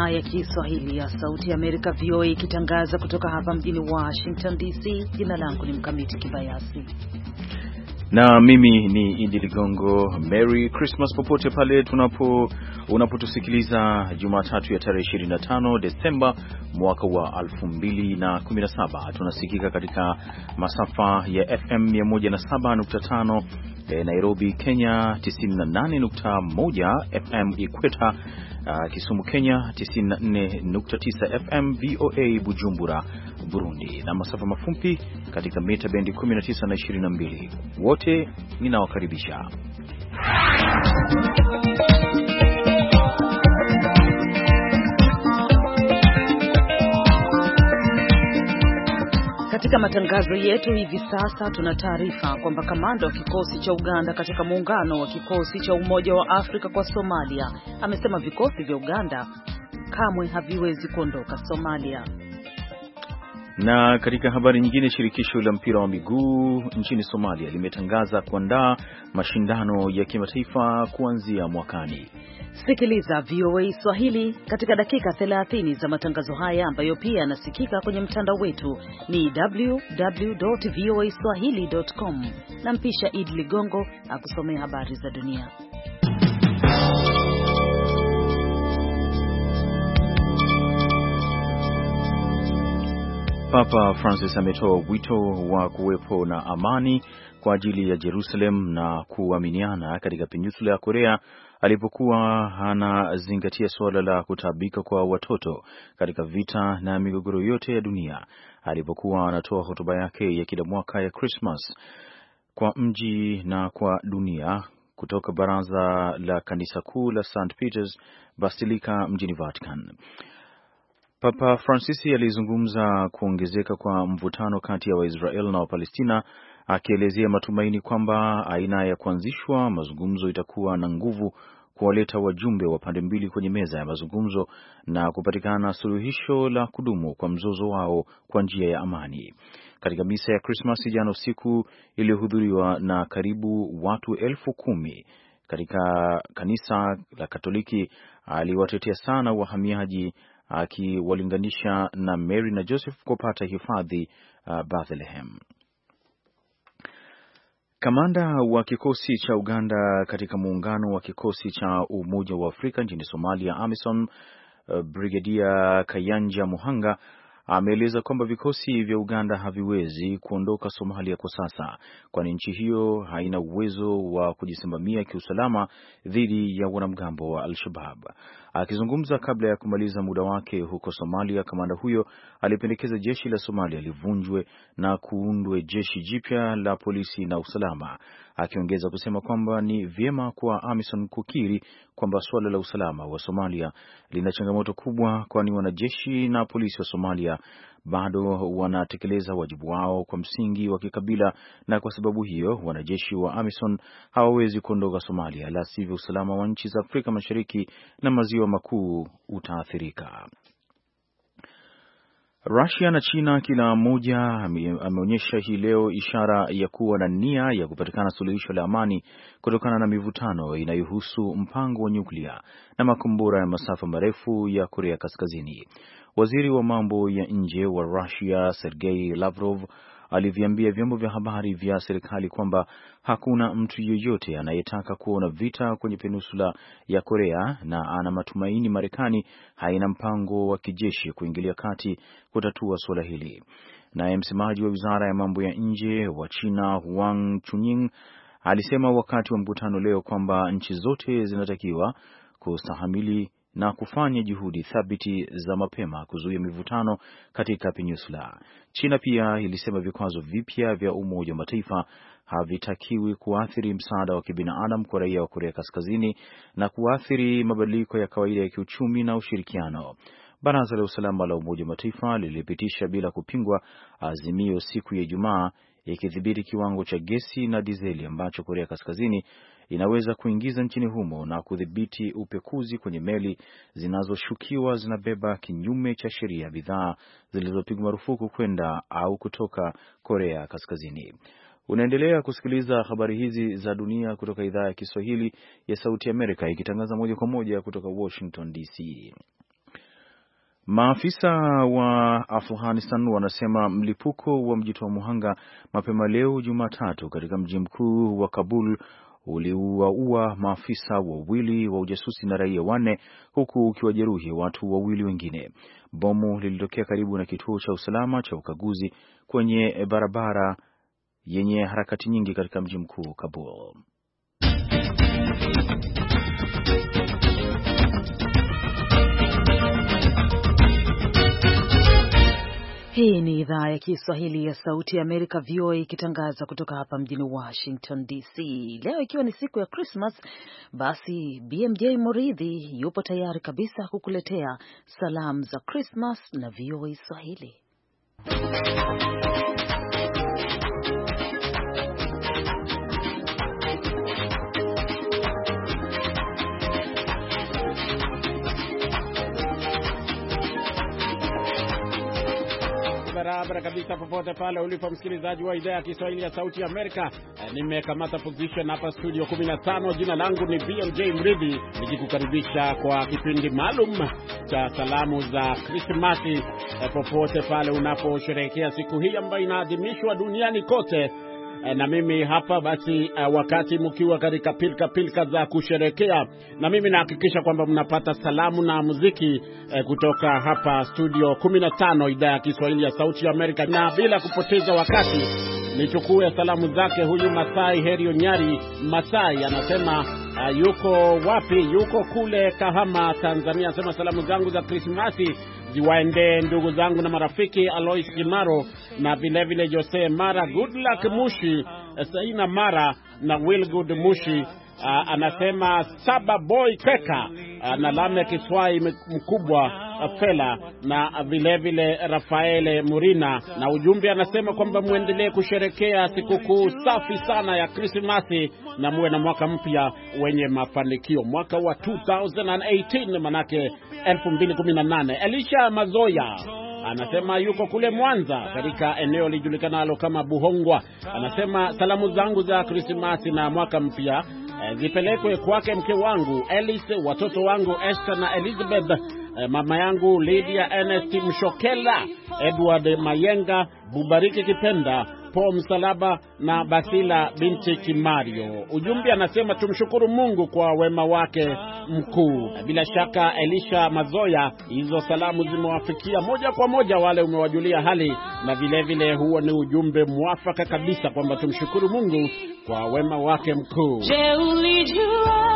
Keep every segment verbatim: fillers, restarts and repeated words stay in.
idhaa ya Kiswahili ya Sauti ya Amerika V O A ikitangaza kutoka hapa mjini Washington D C. Jina langu ni Mkamiti Kibayasi na mimi ni Idi Ligongo. Merry Christmas popote pale tunapo unapotusikiliza Jumatatu ya tarehe ishirini na tano Desemba mwaka wa elfu mbili na kumi na saba. Tunasikika katika masafa ya F M mia moja na saba nukta tano eh, Nairobi Kenya, tisini na nane nukta moja F M Ikweta, uh, Kisumu Kenya, tisini na nne nukta tisa F M V O A Bujumbura Burundi, na masafa mafupi katika mita bendi kumi na tisa na ishirini na mbili. Wote ninawakaribisha. Katika matangazo yetu hivi sasa tuna taarifa kwamba kamanda wa kikosi cha Uganda katika muungano wa kikosi cha Umoja wa Afrika kwa Somalia amesema vikosi vya Uganda kamwe haviwezi kuondoka Somalia. Na katika habari nyingine, shirikisho la mpira wa miguu nchini Somalia limetangaza kuandaa mashindano ya kimataifa kuanzia mwakani. Sikiliza V O A Swahili katika dakika thelathini za matangazo haya ambayo pia yanasikika kwenye mtandao wetu ni w w w dot voa swahili dot com. Na mpisha Idi Ligongo akusomea habari za dunia. Papa Francis ametoa wito wa kuwepo na amani kwa ajili ya Jerusalem na kuaminiana katika peninsula ya Korea alipokuwa anazingatia suala la kutabika kwa watoto katika vita na migogoro yote ya dunia, alipokuwa anatoa hotuba yake ya kila mwaka ya Christmas kwa mji na kwa dunia kutoka baraza la kanisa kuu la Saint Peter's Basilica mjini Vatican. Papa Francis alizungumza kuongezeka kwa mvutano kati ya Waisrael na Wapalestina, akielezea matumaini kwamba aina ya kuanzishwa mazungumzo itakuwa na nguvu kuwaleta wajumbe wa pande mbili kwenye meza ya mazungumzo na kupatikana suluhisho la kudumu kwa mzozo wao kwa njia ya amani. Katika misa ya Christmas jana usiku iliyohudhuriwa na karibu watu elfu kumi katika kanisa la Katoliki, aliwatetea sana wahamiaji, akiwalinganisha na Mary na Joseph kupata hifadhi uh, Bethlehem. Kamanda wa kikosi cha Uganda katika muungano wa kikosi cha Umoja wa Afrika nchini Somalia AMISOM, uh, Brigadia Kayanja Muhanga ameeleza kwamba vikosi vya Uganda haviwezi kuondoka Somalia kwa sasa, kwani nchi hiyo haina uwezo wa kujisimamia kiusalama dhidi ya wanamgambo wa Al-Shabaab. Akizungumza kabla ya kumaliza muda wake huko Somalia, kamanda huyo alipendekeza jeshi la Somalia livunjwe na kuundwe jeshi jipya la polisi na usalama, akiongeza kusema kwamba ni vyema kwa AMISOM kukiri kwamba suala la usalama wa Somalia lina changamoto kubwa, kwani wanajeshi na polisi wa Somalia bado wanatekeleza wajibu wao kwa msingi wa kikabila, na kwa sababu hiyo wanajeshi wa AMISOM hawawezi kuondoka Somalia, la sivyo usalama wa nchi za Afrika Mashariki na Maziwa Makuu utaathirika. Russia na China kila mmoja ameonyesha hii leo ishara ya kuwa na nia ya kupatikana suluhisho la amani kutokana na mivutano inayohusu mpango wa nyuklia na makombora ya masafa marefu ya Korea Kaskazini. Waziri wa mambo ya nje wa Russia Sergei Lavrov aliviambia vyombo vya habari vya serikali kwamba hakuna mtu yeyote anayetaka kuona vita kwenye peninsula ya Korea, na ana matumaini Marekani haina mpango wa kijeshi kuingilia kati kutatua suala hili. Naye msemaji wa wizara ya mambo ya nje wa China Wang Chunying alisema wakati wa mkutano leo kwamba nchi zote zinatakiwa kustahamili na kufanya juhudi thabiti za mapema kuzuia mivutano katika peninsula. China pia ilisema vikwazo vipya vya Umoja wa Mataifa havitakiwi kuathiri msaada wa kibinadamu kwa raia wa Korea Kaskazini na kuathiri mabadiliko ya kawaida ya kiuchumi na ushirikiano. Baraza la Usalama la Umoja wa Mataifa lilipitisha bila kupingwa azimio siku ya Ijumaa ikidhibiti kiwango cha gesi na dizeli ambacho Korea Kaskazini inaweza kuingiza nchini humo na kudhibiti upekuzi kwenye meli zinazoshukiwa zinabeba kinyume cha sheria bidhaa zilizopigwa marufuku kwenda au kutoka Korea Kaskazini. Unaendelea kusikiliza habari hizi za dunia kutoka idhaa ya Kiswahili ya Sauti Amerika, ikitangaza moja kwa moja kutoka Washington D C. Maafisa wa Afghanistan wanasema mlipuko wa mjitoa muhanga mapema leo Jumatatu katika mji mkuu wa Kabul uliwaua maafisa wawili wa ujasusi na raia wanne, huku ukiwajeruhi watu wawili wengine. Bomu lilitokea karibu na kituo cha usalama cha ukaguzi kwenye barabara yenye harakati nyingi katika mji mkuu Kabul. Hii ni idhaa ya Kiswahili ya Sauti ya Amerika, V O A, ikitangaza kutoka hapa mjini Washington D C. Leo ikiwa ni siku ya Christmas, basi B M J Muridhi yupo tayari kabisa kukuletea salamu za Christmas na V O A Swahili. Barabara kabisa popote pale ulipo msikilizaji wa idhaa ya Kiswahili ya Sauti ya Amerika. Nimekamata position hapa studio kumi na tano. Jina langu ni B M J Mridhi, nikikukaribisha kwa kipindi maalum cha salamu za Krismasi popote pale unaposherehekea siku hii ambayo inaadhimishwa duniani kote. Na mimi hapa basi, wakati mkiwa katika pilka pilka za kusherehekea, na mimi nahakikisha kwamba mnapata salamu na muziki kutoka hapa studio kumi na tano idhaa ya Kiswahili ya Sauti ya Amerika. Na bila kupoteza wakati, nichukue salamu zake huyu Masai Heri Onyari. Masai anasema uh, yuko wapi? Yuko kule Kahama, Tanzania. Anasema salamu zangu za Krismasi ziwaende ndugu zangu na marafiki Alois Kimaro na vile vile Jose Mara, Good Luck Mushi, Saina Mara na Will Good Mushi. Uh, anasema Saba Boy Keka uh, na Lame Kiswai mkubwa uh, Fela na vile vile Rafaele Murina. Na ujumbe anasema kwamba muendelee kusherekea sikukuu safi sana ya Krismasi na muwe na mwaka mpya wenye mafanikio, mwaka wa two thousand eighteen, manake elfu mbili kumi na nane. Elisha Mazoya anasema yuko kule Mwanza katika eneo lijulikanalo kama Buhongwa. Anasema salamu zangu za Krismasi na mwaka mpya e, zipelekwe kwake mke wangu Alice, watoto wangu Esther na Elizabeth, e, mama yangu Lydia Ernest Mshokela, Edward Mayenga, Bubariki Kipenda, Paul Msalaba na Basila binti Kimario. Ujumbe anasema tumshukuru Mungu kwa wema wake mkuu. Bila shaka Elisha Mazoya, hizo salamu zimewafikia moja kwa moja wale umewajulia hali, na vile vile huo ni ujumbe mwafaka kabisa kwamba tumshukuru Mungu kwa wema wake mkuu. Je, ulijua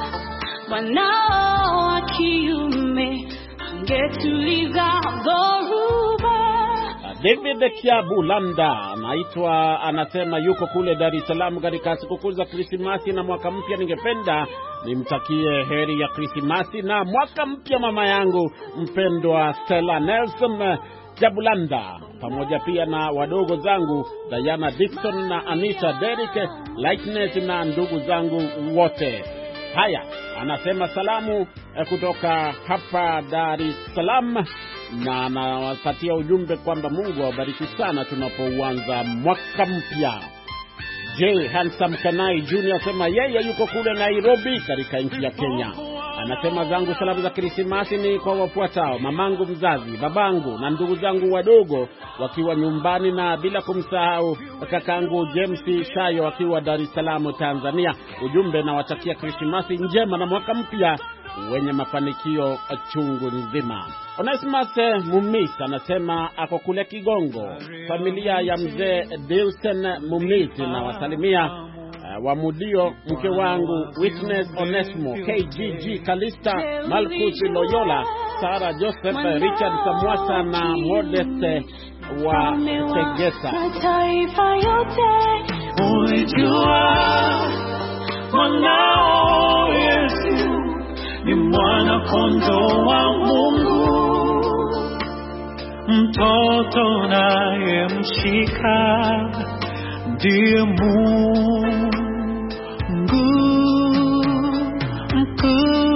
mwanao wa kiume angetuliza dhoruba? David Kiabulanda anaitwa, anasema yuko kule Dar es Salaam katika sikukuu za Krismasi na mwaka mpya. Ningependa nimtakie heri ya Krismasi na mwaka mpya mama yangu mpendwa Stella Nelson Kiabulanda, pamoja pia na wadogo zangu Diana Dixon na Anita Derek Lightness na ndugu zangu wote. Haya, anasema salamu kutoka hapa Dar es Salaam, na anawapatia ujumbe kwamba Mungu awabariki sana tunapouanza mwaka mpya. J Handsome Kanai Junior asema yeye yuko kule Nairobi katika nchi ya Kenya. Anasema zangu salamu za Krismasi ni kwa wafuatao: mamangu mzazi, babangu na ndugu zangu wadogo wakiwa nyumbani, na bila kumsahau kakangu James Shayo akiwa Dar es Salaam Tanzania. Ujumbe na watakia Krismasi njema na mwaka mpya wenye mafanikio chungu nzima. Onesimus Mumis anasema ako kule Kigongo, familia ya mzee Deusen Mumis, na wasalimia uh, wa Mudio, mke wangu Witness Onesmo, K G G Kalista, Malkus Loyola, Sara Joseph, Richard Samwasa na Modeste wa Tegeta. Mataifa yote ulijua mwanao Yesu ni mwana kondoo wa Mungu, mtoto naye mshika ndiye Mungu mkuu.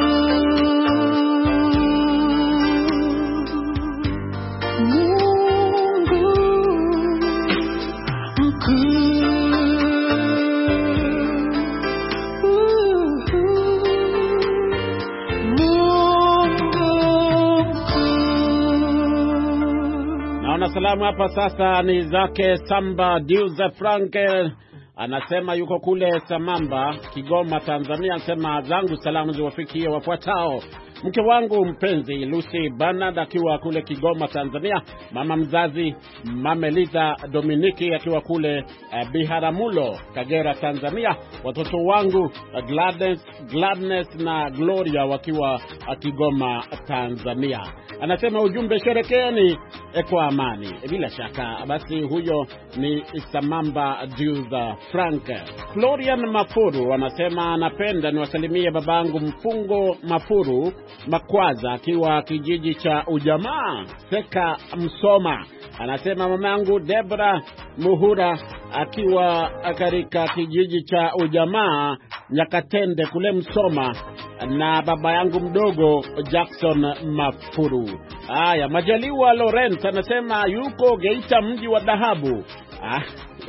na salamu hapa sasa ni zake Samba Diuze Frank. Anasema yuko kule Samamba, Kigoma, Tanzania. Anasema zangu salamu ziwafikie wafuatao: mke wangu mpenzi Lucy Bernard akiwa kule Kigoma, Tanzania, mama mzazi Mameliza Dominiki akiwa kule uh, Biharamulo, Kagera, Tanzania, watoto wangu uh, Gladness, Gladness na Gloria wakiwa uh, Kigoma, Tanzania. Anasema ujumbe, sherekeeni kwa amani. Bila shaka basi huyo ni Samamba Diuza Frank. Florian Mafuru anasema anapenda niwasalimie babangu Mfungo Mafuru Makwaza akiwa kijiji cha Ujamaa Seka Msoma. Anasema mamangu Debra Muhura akiwa katika kijiji cha Ujamaa Nyakatende kule Msoma, na baba yangu mdogo Jackson Mafuru. Haya, Majaliwa Lawrence anasema yuko Geita, mji wa dhahabu. Ah,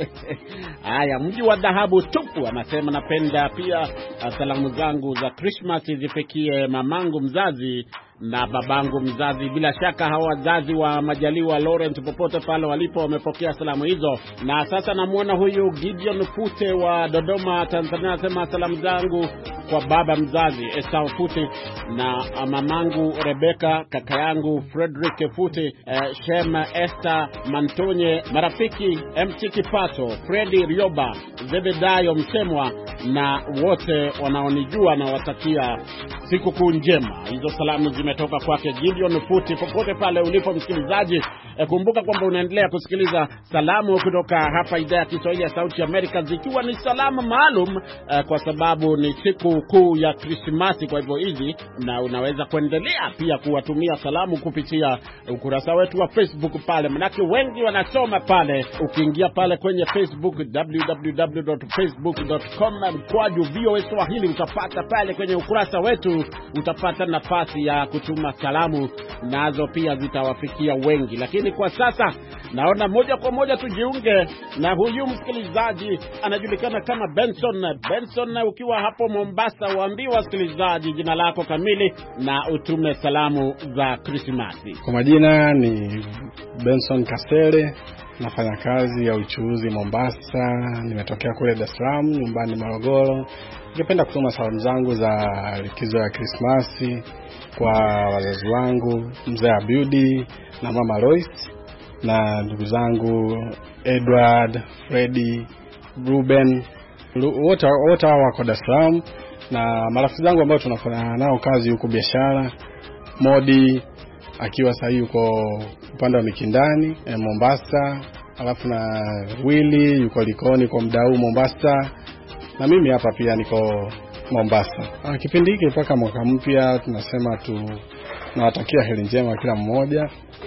haya, mji wa dhahabu tupu. Anasema napenda pia salamu zangu za Christmas zifikie mamangu mzazi na babangu mzazi. Bila shaka hawa wazazi wa Majaliwa Lawrence popote pale walipo wamepokea salamu hizo. Na sasa namuona huyu Gideon Fute wa Dodoma, Tanzania, anasema salamu zangu kwa baba mzazi Esau Fute na mamangu Rebecca, kaka yangu Frederick Fute, eh, Shem Esther Mantonye, marafiki M T Kipato, Freddy Rioba, Zebedayo Msemwa na wote wanaonijua na watakia siku kuu njema. Hizo salamu zimetoka kwake Gideon Fute popote pale ulipo msikilizaji. E, kumbuka kwamba unaendelea kusikiliza salamu kutoka hapa idhaa ya Kiswahili ya Sauti ya Amerika, zikiwa ni salamu maalum e, kwa sababu ni siku kuu ya Krismasi. Kwa hivyo hizi na unaweza kuendelea pia kuwatumia salamu kupitia ukurasa wetu wa Facebook pale, manake wengi wanasoma pale. Ukiingia pale kwenye Facebook w w w dot facebook dot com mkwaju V O A Swahili utapata pale kwenye ukurasa wetu, utapata nafasi ya kutuma salamu, nazo pia zitawafikia wengi. Lakini kwa sasa naona moja kwa moja tujiunge na huyu msikilizaji anajulikana kama Benson. Benson, ukiwa hapo Mombasa, waambie wasikilizaji jina lako kamili na utume salamu za Krismasi. Kwa majina ni Benson Kasere, nafanya kazi ya uchuuzi Mombasa, nimetokea kule Dar es Salaam, nyumbani Morogoro. Ningependa kutuma salamu zangu za likizo ya Krismasi kwa wazazi wangu mzee Abudi na mama Lois, na ndugu zangu Edward, Freddy, Ruben, wote wote wako Dar es Salaam, na marafiki zangu ambao tunafanya nao kazi huko biashara, Modi akiwa sasa yuko upande wa Mikindani eh, Mombasa, alafu na Willy yuko Likoni kwa mdau Mombasa, na mimi hapa pia niko Mombasa. Ah, kipindi hiki mpaka mwaka mpya tunasema tu nawatakia heri njema kila mmoja,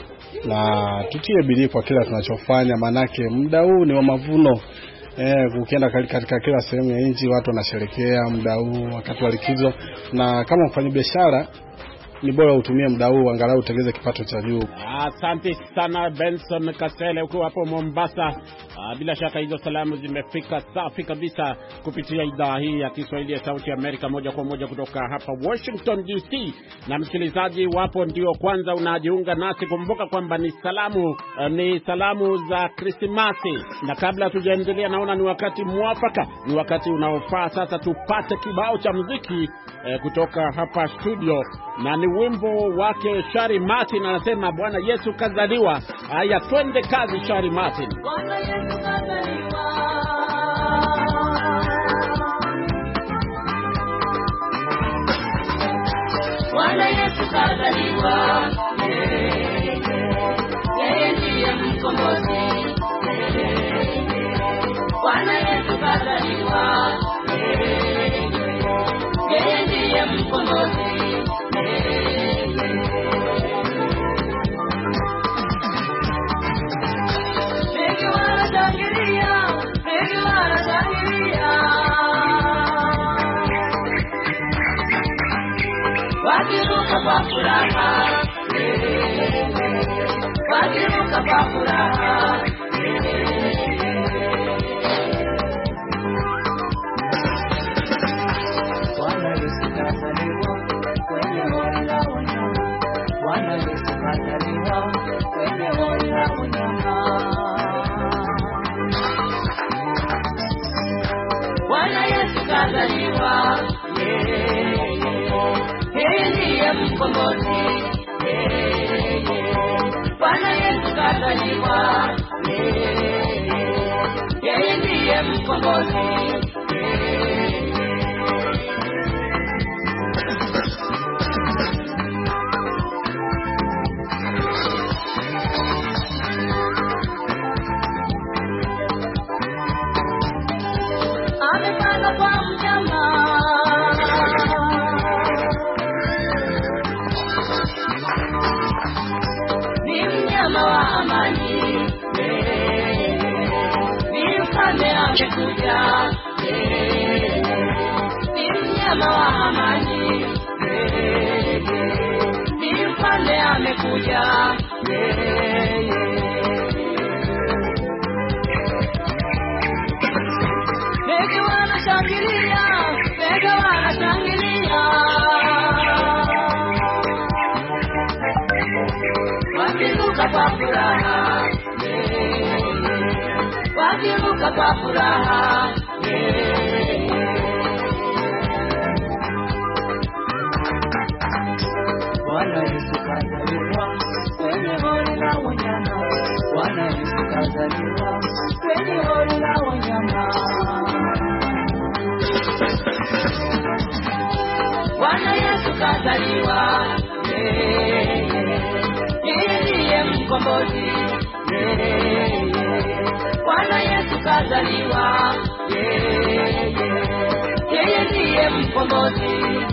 na tutie bidii kwa kila tunachofanya, manake muda huu ni wa mavuno. Eh, ukienda katika kila sehemu ya nchi watu wanasherehekea muda huu wakati wa likizo, na kama mfanyabiashara ni bora utumie muda huu angalau utengeze kipato cha juu. Asante sana Benson Kasele uko hapo Mombasa. Aa, bila shaka hizo salamu zimefika safi kabisa kupitia idhaa hii ya Kiswahili ya Sauti ya Amerika, moja kwa moja kutoka hapa Washington D C. Na msikilizaji wapo ndio kwanza unajiunga nasi, kumbuka kwamba ni salamu uh, ni salamu za Krismasi. Na kabla tujaendelea, naona ni wakati mwafaka, ni wakati unaofaa sasa tupate kibao cha muziki eh, kutoka hapa studio, na ni wimbo wake Shari Martin, anasema Bwana Yesu kazaliwa. Haya, twende kazi Shari Martin. Bwana Yesu kazaliwa, Bwana Yesu kazaliwa, yeye ndiye mkombozi. Bwana Yesu kazaliwa, yeye ndiye mkombozi. Wakiruka kwa furaha, wakiruka kwa furaha. Bwana Yesu kazaliwa kwenye mwana wa nyumba, Bwana Yesu kazaliwa kwenye hori la wanyama. Bwana Yesu kazaliwa, yeye ndiye mkombozi. Bwana Yesu kazaliwa, yeye ndiye mkombozi. Amepanda kwa mnyama, ni mnyama wa amani, ni mfalme amekuja, ni mnyama wa amani, ni mfalme amekuja. Ndege wanashangilia, ndege wanashangilia, wakiruka kwa furaha, wakiruka kwa furaha. Bwana Yesu kazaliwa kwenye hori la wanyama. Bwana Yesu kazaliwa kwenye hori la wanyama. Bwana Yesu kazaliwa, yeye ndiye mkombozi. Bwana Yesu kazaliwa, yeye ndiye mkombozi.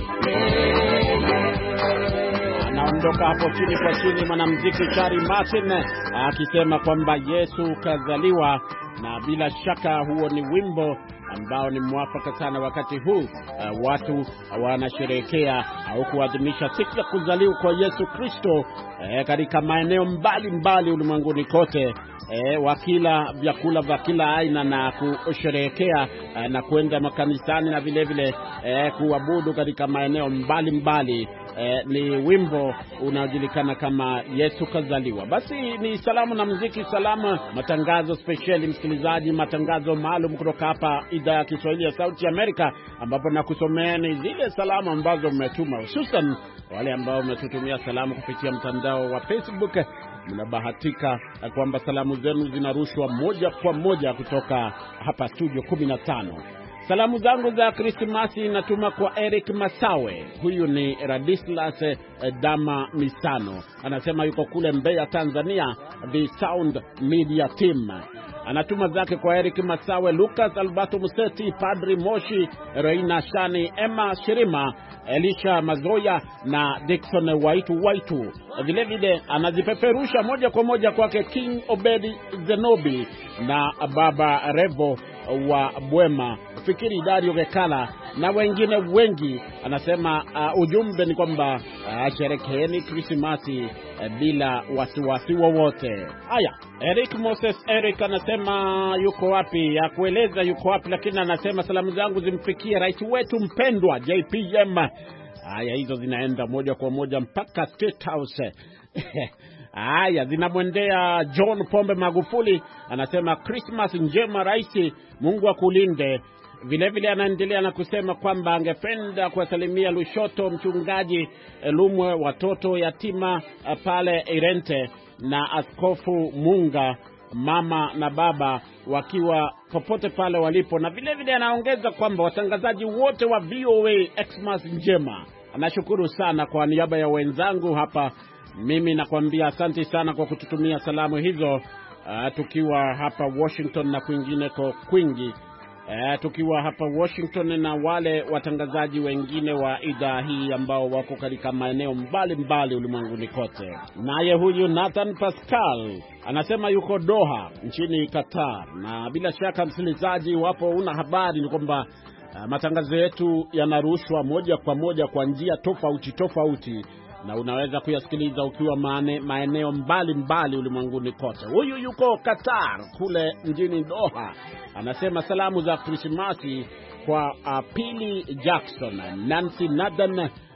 Anaondoka hapo chini kwa chini mwanamuziki Chari Martin akisema kwamba Yesu kazaliwa, na bila shaka huo ni wimbo ambao ni mwafaka sana wakati huu uh, watu wanasherehekea au kuadhimisha siku ya kuzaliwa kwa Yesu Kristo eh, katika maeneo mbalimbali ulimwenguni kote, eh, wakila vyakula vya kila aina na kusherehekea eh, na kwenda makanisani na vile vile eh, kuabudu katika maeneo mbalimbali. Eh, ni wimbo unaojulikana kama Yesu kazaliwa. Basi ni salamu na muziki, salamu, matangazo speciali, msikilizaji, matangazo maalum kutoka hapa idhaa ya Kiswahili ya Sauti ya Amerika, ambapo nakusomeeni zile salamu ambazo mmetuma, hususan wale ambao mmetutumia salamu kupitia mtandao wa Facebook. Mnabahatika kwamba salamu zenu zinarushwa moja kwa moja kutoka hapa studio kumi na tano. Salamu zangu za Krismasi natuma kwa Eric Masawe. Huyu ni Radislas eh, Dama Misano. Anasema yuko kule Mbeya, Tanzania, The Sound Media Team. Anatuma zake kwa Eric Masawe, Lucas Alberto Museti, Padri Moshi, Reina Shani, Emma Shirima, Elisha Mazoya na Dickson Waitu Waitu. Vile vile anazipeperusha moja kwa moja kwake King Obedi Zenobi na Baba Revo wa Bwema, Fikiri Dario Gekala na wengine wengi. Anasema uh, ujumbe ni kwamba uh, sherekeeni Krismasi uh, bila wasiwasi wowote. Haya, Eric Moses Eric anasema yuko wapi, ya kueleza yuko wapi, lakini anasema salamu zangu zimfikie rais wetu mpendwa J P M. Haya, hizo zinaenda moja kwa moja mpaka State House. Haya, zinamwendea John Pombe Magufuli. Anasema Christmas njema rais, Mungu akulinde. Vile vile anaendelea na kusema kwamba angependa kuwasalimia Lushoto mchungaji Lumwe, watoto yatima pale Irente, na Askofu Munga, mama na baba wakiwa popote pale walipo. Na vile vile anaongeza kwamba watangazaji wote wa V O A Xmas njema. Anashukuru sana kwa niaba ya wenzangu hapa. Mimi nakwambia asante sana kwa kututumia salamu hizo, uh, tukiwa hapa Washington na kwingineko kwingi. Uh, tukiwa hapa Washington na wale watangazaji wengine wa idhaa hii ambao wako katika maeneo mbalimbali ulimwenguni kote. Naye huyu Nathan Pascal anasema yuko Doha nchini Qatar, na bila shaka msikilizaji, wapo una habari ni kwamba uh, matangazo yetu yanarushwa moja kwa moja kwa njia tofauti tofauti, na unaweza kuyasikiliza ukiwa maane, maeneo mbali mbali ulimwenguni kote. Huyu yuko Qatar kule mjini Doha. Anasema salamu za Krismasi kwa uh, Pili Jackson, Nancy Nathan,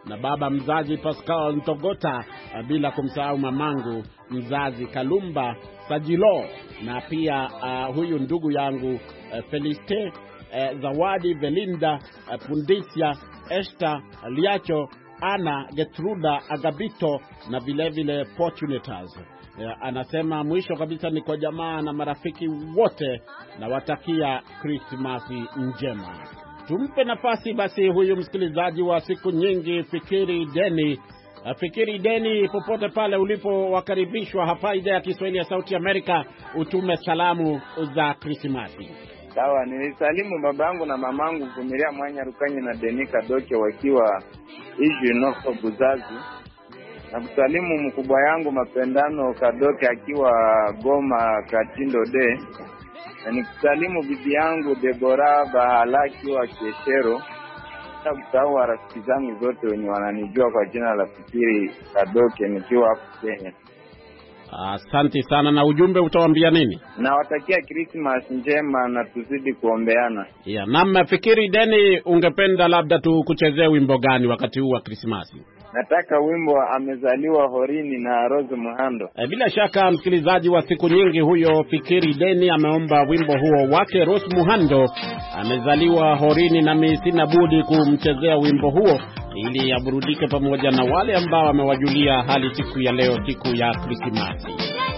na baba mzazi Pascal Ntogota, bila kumsahau mamangu mzazi Kalumba Sajilo, na pia uh, huyu ndugu yangu uh, Feliste uh, Zawadi Belinda uh, Pundisia Esther Liacho Ana Getruda Agabito na vile vile Fortunatas. Ya, anasema mwisho kabisa ni kwa jamaa na marafiki wote na watakia Krismasi njema. Tumpe nafasi basi huyu msikilizaji wa siku nyingi Fikiri Deni. Fikiri Deni, popote pale ulipo, wakaribishwa hapa idhaa ya Kiswahili ya Sauti Amerika, utume salamu za Krismasi. Sawa, nilisalimu babangu na mamangu Vumilia Mwanya Rukanye na Denika Doke wakiwa Iju Noko Buzazi. Na kusalimu mkubwa yangu Mapendano Kadoke akiwa Goma Katindo de. Na nikusalimu bibi yangu Debora Bahalaki wa Keshero. Na kusahau rafiki zangu zote wenye wananijua kwa jina la Fikiri Kadoke nikiwa hapo Kenya. Asante uh, sana. Na ujumbe utawaambia nini? Na watakia Christmas njema na tuzidi kuombeana. Yeah, na Fikiri Deni, ungependa labda tu kuchezea wimbo gani wakati huu wa Krismasi? Nataka wimbo Amezaliwa Horini na Rose Muhando. E, bila shaka msikilizaji wa siku nyingi huyo Fikiri Deni ameomba wimbo huo wake Rose Muhando, Amezaliwa Horini, na mimi sina budi kumchezea wimbo huo ili aburudike pamoja na wale ambao wamewajulia hali siku ya leo, siku ya Krismasi.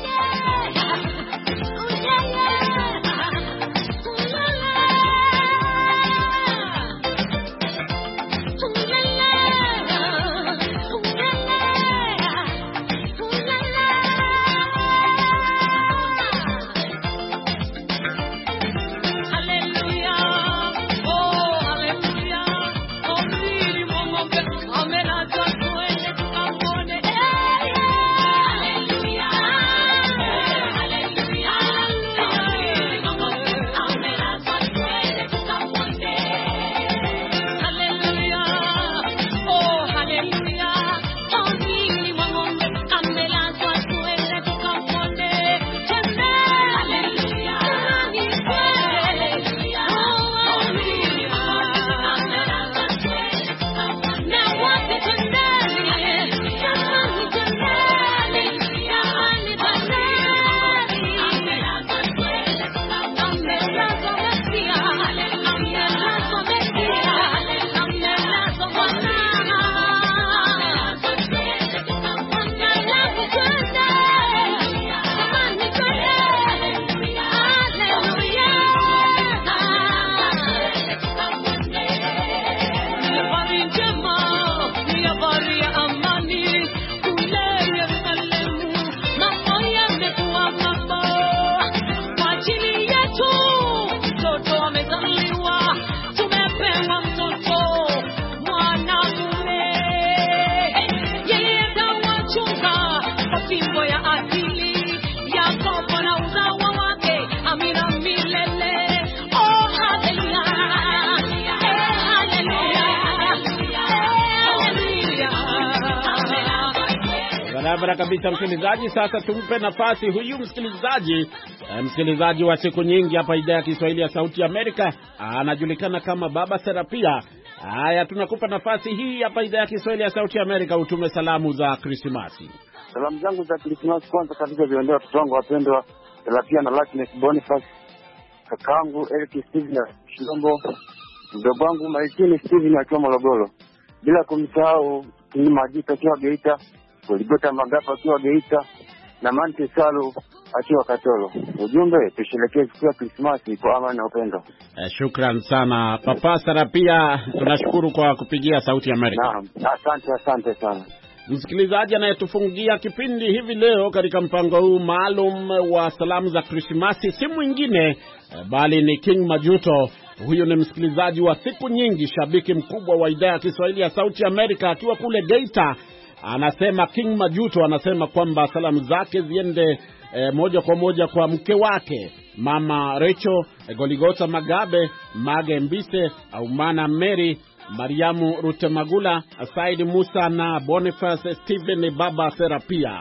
Barabara kabisa msikilizaji. Sasa tumpe nafasi huyu msikilizaji, msikilizaji wa siku nyingi hapa idhaa ya Kiswahili ya Sauti Amerika, anajulikana kama Baba Serapia. Haya, tunakupa nafasi hii hapa idhaa ya Kiswahili ya Sauti Amerika, utume salamu za Krismasi. Salamu zangu za Krismasi kwanza kabisa ziendee watoto wangu wapendwa Serapia na Lucky Boniface, kakaangu Eric Steven Shilombo, mdogo wangu Maikini Steven akiwa Morogoro, bila kumsahau ni Majita akiwa Geita, Goligota Magapa akiwa Geita, na Mante Salu akiwa Katoro. Ujumbe, tusherekee siku ya Krismasi kwa amani na upendo. Eh, shukran sana Papa Serapia, tunashukuru kwa kupigia Sauti Amerika. Naam, asante asante sana. Msikilizaji anayetufungia kipindi hivi leo katika mpango huu maalum wa salamu za Krismasi si mwingine bali ni King Majuto. Huyu ni msikilizaji wa siku nyingi, shabiki mkubwa wa idhaa ya Kiswahili ya Sauti Amerika akiwa kule Geita. Anasema King Majuto anasema kwamba salamu zake ziende e, moja kwa moja kwa mke wake Mama Recho, e, Goligota Magabe, Mage Mbise, Aumana Mary, Mariamu Rutemagula, Said Musa na Boniface Steven Baba Serapia.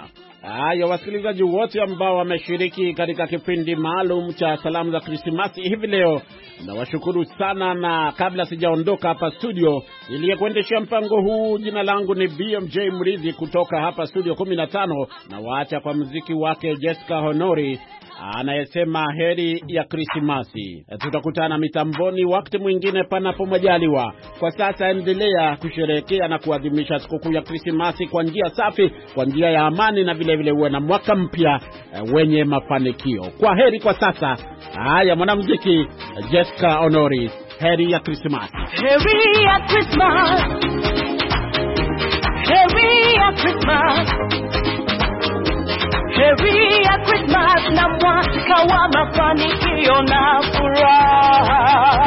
Hayo wasikilizaji wote ambao wameshiriki katika kipindi maalum cha salamu za Krismasi hivi leo, na washukuru sana. Na kabla sijaondoka hapa studio niliyekuendesha mpango huu, jina langu ni B M J Mridhi kutoka hapa studio kumi na tano, na waacha kwa muziki wake Jessica Honori anayesema heri ya Krismasi. Tutakutana mitamboni wakati mwingine panapo majaliwa. Kwa sasa endelea kusherehekea na kuadhimisha sikukuu ya Krismasi kwa njia safi, kwa njia ya amani, na vile vile uwe na mwaka mpya wenye mafanikio. Kwa heri kwa sasa. Haya, mwanamuziki Jessica Honori, heri ya Krismasi. Heri ya Christmas, heri ya Christmas, heri ya Christmas na mwaka wa mafanikio na furaha.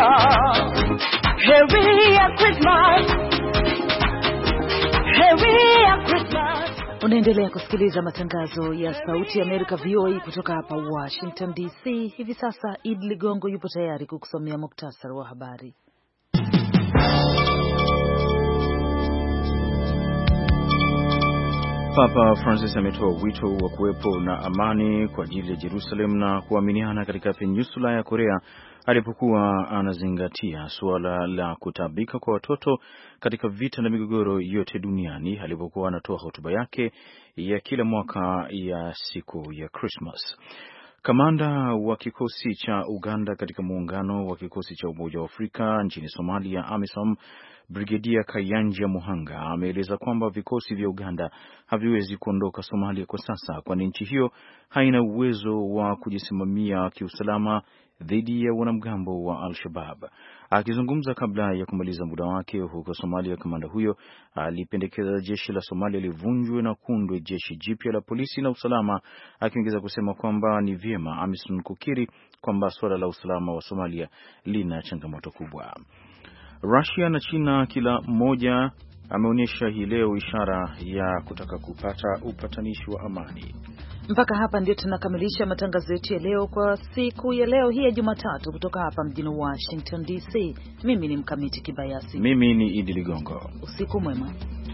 Heri ya Christmas, heri ya Christmas. Unaendelea kusikiliza matangazo ya Sauti ya Amerika V O A kutoka hapa Washington D C. Hivi sasa Id Ligongo yupo tayari kukusomea muktasari wa habari. Papa Francis ametoa wito wa kuwepo na amani kwa ajili ya Jerusalem na kuaminiana katika peninsula ya Korea alipokuwa anazingatia suala la kutabika kwa watoto katika vita na migogoro yote duniani alipokuwa anatoa hotuba yake ya kila mwaka ya siku ya Christmas. Kamanda wa kikosi cha Uganda katika muungano wa kikosi cha Umoja wa Afrika nchini Somalia AMISOM, Brigedia Kayanja Muhanga ameeleza kwamba vikosi vya Uganda haviwezi kuondoka Somalia kwa sasa, kwani nchi hiyo haina uwezo wa kujisimamia kiusalama dhidi ya wanamgambo wa Al-Shabaab. Akizungumza kabla ya kumaliza muda wake huko Somalia, kamanda huyo alipendekeza jeshi la Somalia livunjwe na kuundwe jeshi jipya la polisi na usalama, akiongeza kusema kwamba ni vyema AMISOM kukiri kwamba suala la usalama wa Somalia lina changamoto kubwa. Russia na China kila mmoja ameonyesha hii leo ishara ya kutaka kupata upatanishi wa amani. Mpaka hapa ndio tunakamilisha matangazo yetu ya leo kwa siku ya leo hii ya Jumatatu kutoka hapa mjini Washington D C. Mimi ni Mkamiti Kibayasi. Mimi ni Idi Ligongo. Usiku mwema.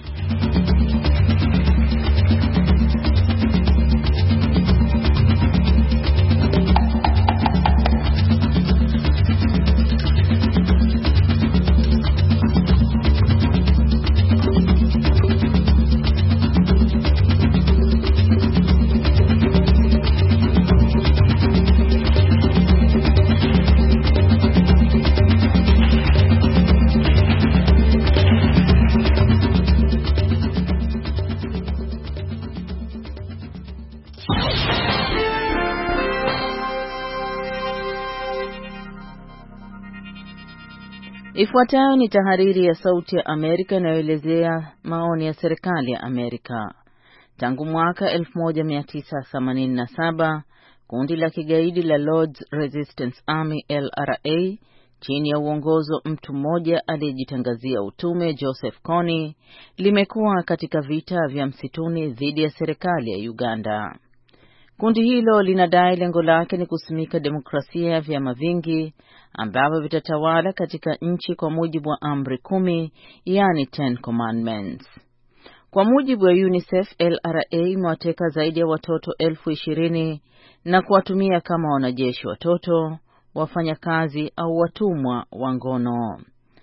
Ifuatayo ni tahariri ya Sauti ya Amerika inayoelezea maoni ya serikali ya Amerika. Tangu mwaka elfu moja mia tisa themanini na saba, kundi la kigaidi la Lord's Resistance Army L R A chini ya uongozi wa mtu mmoja aliyejitangazia utume, Joseph Kony, limekuwa katika vita vya msituni dhidi ya serikali ya Uganda. Kundi hilo linadai lengo lake ni kusimika demokrasia ya vyama vingi ambavyo vitatawala katika nchi kwa mujibu wa amri kumi, yani Ten Commandments. Kwa mujibu wa UNICEF, L R A imewateka zaidi ya watoto elfu ishirini na kuwatumia kama wanajeshi watoto, wafanyakazi au watumwa wa ngono.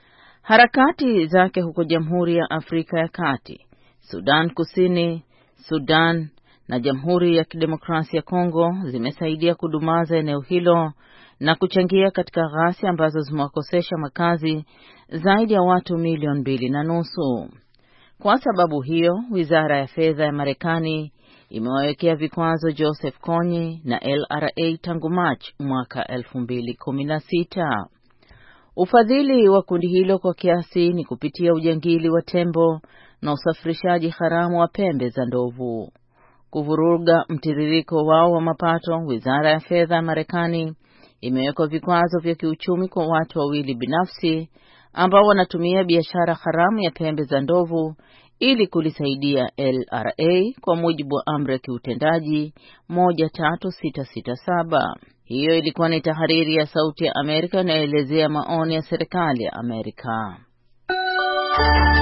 Harakati zake huko Jamhuri ya Afrika ya Kati, Sudan Kusini, Sudan na Jamhuri ya Kidemokrasia ya Kongo zimesaidia kudumaza eneo hilo na kuchangia katika ghasia ambazo zimewakosesha makazi zaidi ya watu milioni mbili na nusu. Kwa sababu hiyo, Wizara ya Fedha ya Marekani imewawekea vikwazo Joseph Kony na L R A tangu Machi mwaka elfu mbili kumi na sita. Ufadhili wa kundi hilo kwa kiasi ni kupitia ujangili wa tembo na usafirishaji haramu wa pembe za ndovu. Kuvuruga mtiririko wao wa mapato, Wizara ya Fedha ya Marekani imeweka vikwazo vya kiuchumi kwa watu wawili binafsi ambao wanatumia biashara haramu ya pembe za ndovu ili kulisaidia L R A kwa mujibu wa amri ya kiutendaji moja tatu sita sita saba. Hiyo ilikuwa ni tahariri ya Sauti ya Amerika inayoelezea maoni ya serikali ya Amerika.